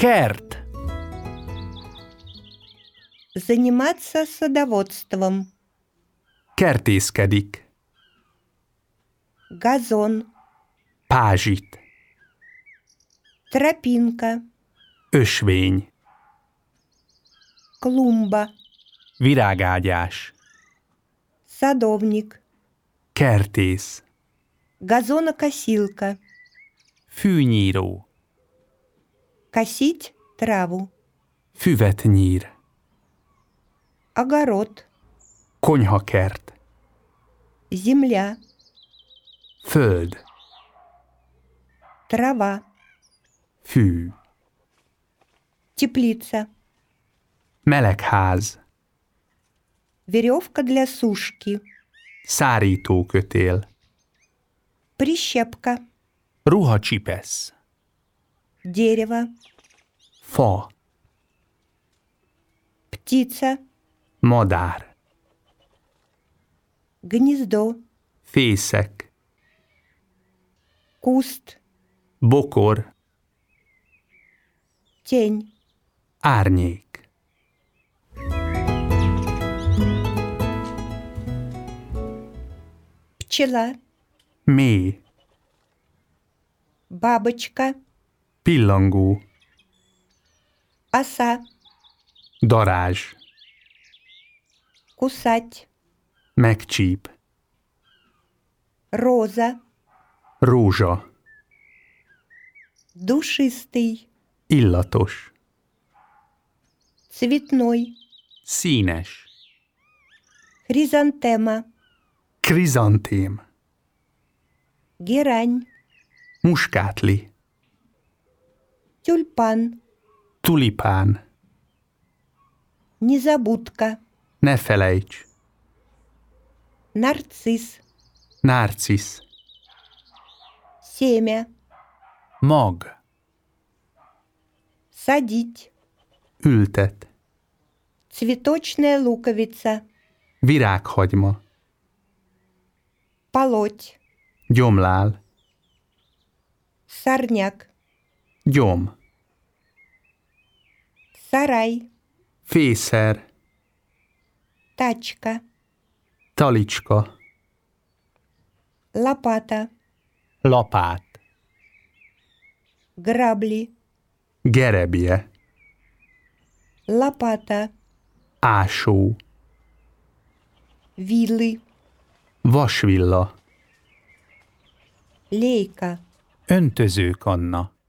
Kert. Заниматься садоводством. Kertészkedik. Газон. Pázsit. Тропинка. Ösvény. Клумба. Virágágyás. Садовник. Kertész. Газонокосилка. Fűnyíró. Косить траву. Füvet nyír. Огород. Konyhakert. Земля. Föld. Трава. Fű. Теплица. Melegház. Веревка для сушки. Szárítókötél. Прищепка. Ruhacsipesz. Дерево. Fa. Птица. Madár. Гнездо. Fészek. Куст. Bokor. Тень. Árnyék. Пчела. Mély. Бабочка. Pillangó. Оса. Darázs. Кусать. Megcsíp. Роза. Rózsa. Душистый. Illatos. Цветной. Színes. Хризантема. Krizantém. Герань. Muskátli. Тюльпан. Tulipán. Незабудка. Ne felejts. Нарцисс. Nárcisz. Семя. Mag. Садить. Ültet. Цветочная луковица. Virághagyma. Полоть. Gyomlál. Сорняк. Gyom. Сарай. Fészer. Тачка. Talicska. Лопата. Lapát. Грабли. Gerebje. Лопата. Ásó. Вилы. Vasvilla. Лейка. Öntözőkanna.